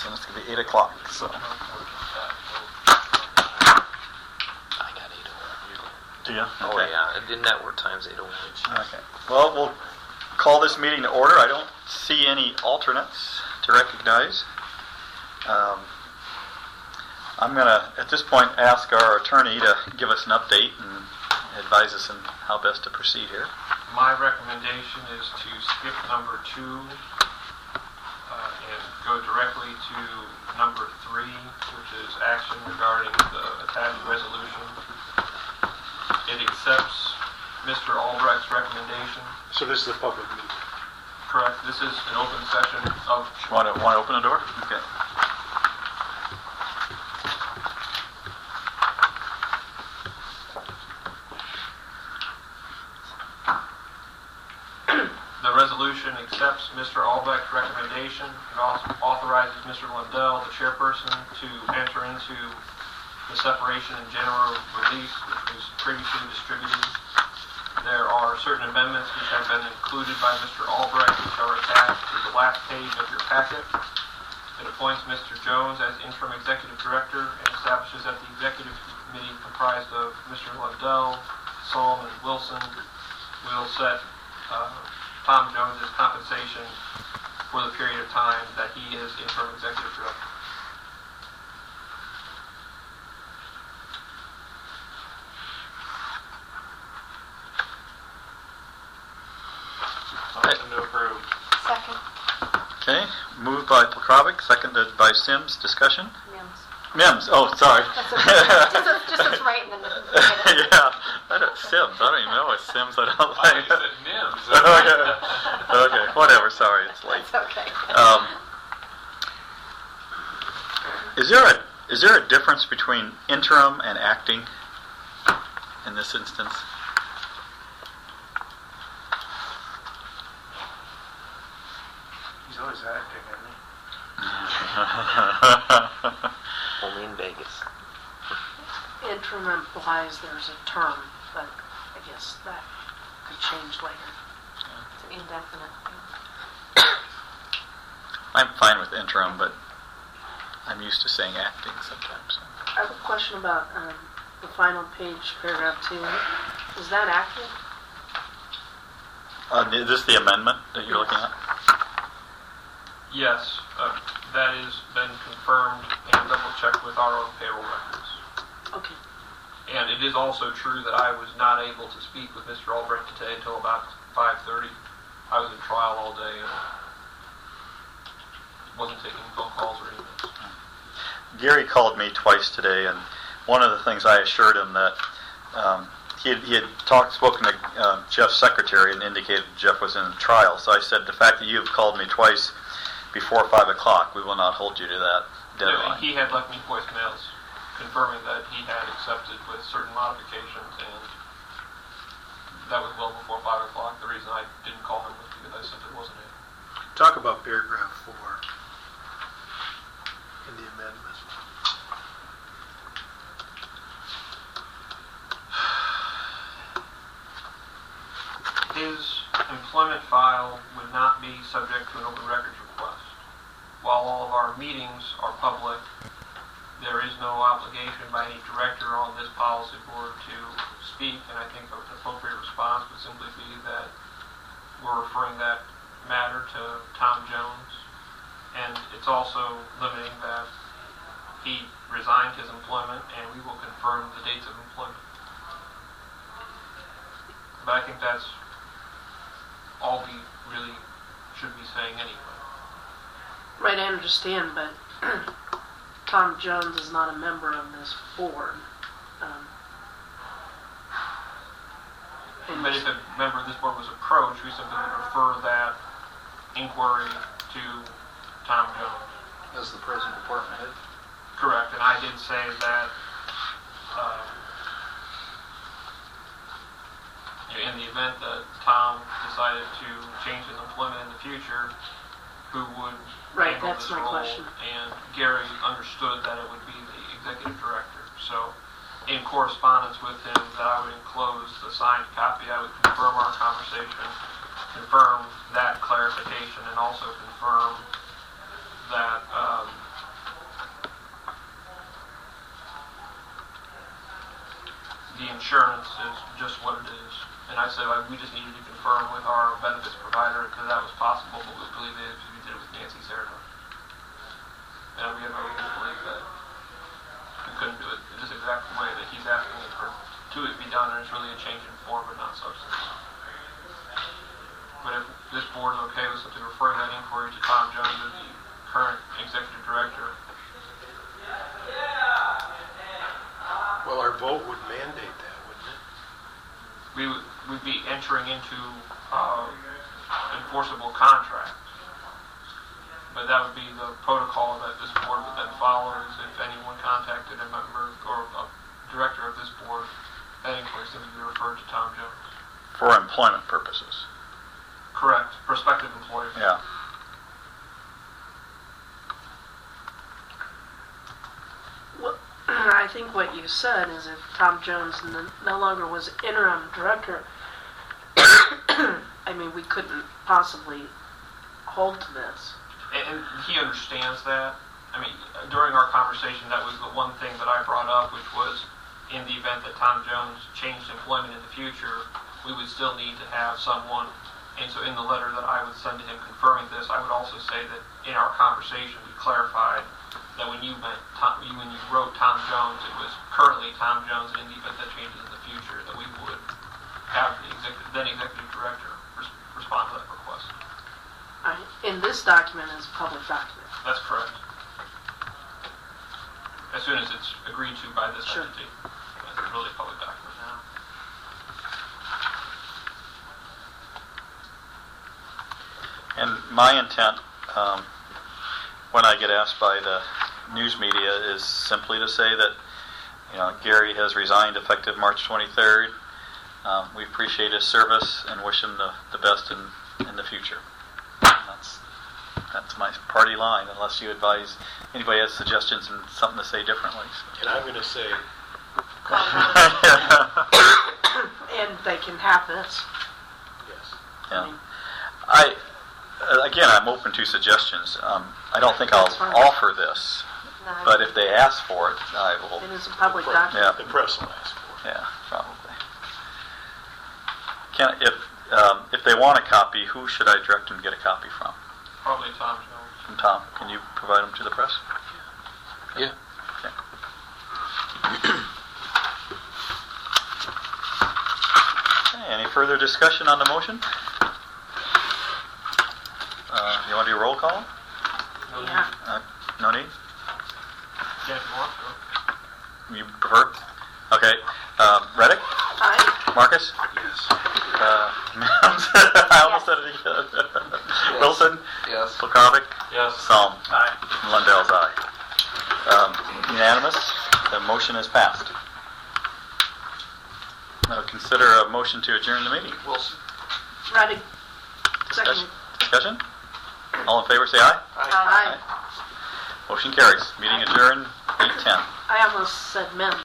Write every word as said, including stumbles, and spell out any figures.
and it's going to be eight o'clock. So. I got eight oh one. Do you? Oh, Okay. yeah. In network times eight oh one. Okay. Well, we'll call this meeting to order. I don't see any alternates to recognize. Um, I'm going to, at this point, ask our attorney to give us an update and advise us on how best to proceed here. My recommendation is to skip number two uh, and go directly to number three, which is action regarding the attached resolution. It accepts Mister Albrecht's recommendation. So this is a public meeting. Correct. This is an open session of... Want to, want to open the door? Okay. The resolution accepts Mister Albrecht's recommendation. It also authorizes Mister Lundell, the chairperson, to enter into the separation and general release, which was previously distributed. There are certain amendments which have been included by Mister Albrecht, which are attached to the last page of your packet. It appoints Mister Jones as interim executive director and establishes that the executive committee comprised of Mister Lundell, Psalm, and Wilson will set uh, Tom Jones' compensation for the period of time that he is interim executive director. Motion to approve. Second. Okay. Moved by Polkrovic, seconded by Sims. Discussion? Mims. Mims. Oh, sorry. That's okay. just, as, just as right in the middle. Yeah. I don't, Sims. I don't even know what Sims I don't I like. thought you said Mims. okay. Okay. Whatever. Sorry. It's late. That's okay. Um, is there a is there a difference between interim and acting in this instance? He's always acting, isn't he? Only in Vegas. Interim implies there's a term, but I guess that could change later. It's an indefinite thing. I'm fine with interim, but I'm used to saying acting sometimes. I have a question about um, the final page, paragraph two. Is that accurate? Uh, is this the amendment that you're looking at? Yes, uh, that has been confirmed and double checked with our own payroll records. Okay. And it is also true that I was not able to speak with Mister Albrecht today until about five thirty. I was in trial all day and wasn't taking phone calls or emails. Gary called me twice today, and one of the things I assured him that um, he had, he had talked, spoken to uh, Jeff's secretary and indicated Jeff was in trial. So I said, the fact that you have called me twice before five o'clock, we will not hold you to that deadline. He had left me voicemails confirming that he had accepted with certain modifications, and that was well before five o'clock. The reason I didn't call him was because I simply wasn't able. Talk about paragraph four in the amendment. His employment file would not be subject to an open records request. While all of our meetings are public, there is no obligation by any director on this policy board to speak, and I think the appropriate response would simply be that we're referring that matter to Tom Jones, and it's also limiting that he resigned his employment, and we will confirm the dates of employment. But I think that's all we really should be saying anyway. Right, I understand, but Tom Jones is not a member of this board. Um, and But if a member of this board was approached, we simply would refer that inquiry to Tom Jones. As the present department head. Correct, and I did say that um, in the event that Tom decided to change his employment in the future, who would Right, handle that's this my role? question. And Gary understood that it would be the executive director. So in correspondence with him, that I would enclose the signed copy. I would confirm our conversation, confirm that clarification, and also confirm that um, insurance is just what it is. And I said like, we just needed to confirm with our benefits provider because that was possible, but we believe it because we did it with Nancy Sarah. And we have no reason to believe that we couldn't do it this exact way that he's asking it for to it be done, and it's really a change in form but not substance. But if this board is okay with simply referring that inquiry to Tom Jones as the current executive director, Well, our vote would mandate that, wouldn't it? we would we'd be entering into uh, enforceable contract. But that would be the protocol that this board would then follow is if anyone contacted a member or a director of this board, that inquiry is to be referred to Tom Jones. For employment purposes. Correct. Prospective employers. Yeah. Well, I think what you said is if Tom Jones n- no longer was interim director, I mean, we couldn't possibly hold to this. And, and he understands that. I mean, during our conversation, that was the one thing that I brought up, which was in the event that Tom Jones changed employment in the future, we would still need to have someone. And so in the letter that I would send to him confirming this, I would also say that in our conversation, we clarified that when you meant Tom, when you wrote Tom Jones, it was currently Tom Jones, and in the event that changes in the future, that we would have the executive, then executive director res- respond to that request. I, in this document is a public document. That's correct. As soon as it's agreed to by this Sure. entity, it's really a public document now. And my intent, um, when I get asked by the news media, is simply to say that, you know, Gary has resigned effective March twenty-third. Um, we appreciate his service and wish him the, the best in, in the future. That's that's my party line, unless you advise anybody has suggestions and something to say differently. And I'm going to say, And they can have this. yes. Yeah. I uh, again, I'm open to suggestions. Um, I don't think I'll That's fine. offer this, No, but if they ask for it, I will. It is a public The document. Yeah. The press will ask for it. Yeah, probably. Can if um, if they want a copy, who should I direct them to get a copy from? Probably Tom Jones. From Tom. Can you provide them to the press? Yeah. Okay. Okay, any further discussion on the motion? Uh, you want to do a roll call? No Yeah. need. Uh, no need? Yeah, if you want to. You prefer? Okay. Um, Reddick? Aye. Marcus? Yes. Uh, I almost said it again. Wilson? Yes. Polkovic? Yes. Psalm? Aye. Lundell's aye. Um, unanimous. The motion is passed. Now consider a motion to adjourn the meeting. Wilson. Ready. Second. Discussion? Discussion? All in favor, say aye. Aye. Motion carries. Meeting adjourned, eight ten. I almost said men.